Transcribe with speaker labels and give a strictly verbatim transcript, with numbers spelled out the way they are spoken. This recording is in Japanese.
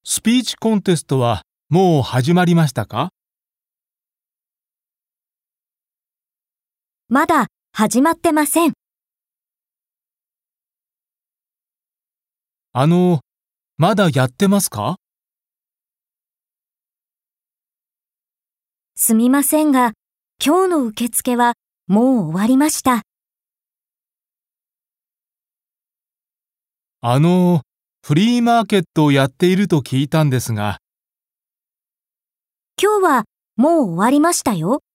Speaker 1: スピーチコンテストはもう始まりましたか？
Speaker 2: まだ始まってません。
Speaker 1: あの、まだやってますか？
Speaker 2: すみませんが、今日の受付はもう終わりました。
Speaker 1: あの、フリーマーケットをやっていると聞いたんですが。
Speaker 2: 今日はもう終わりましたよ。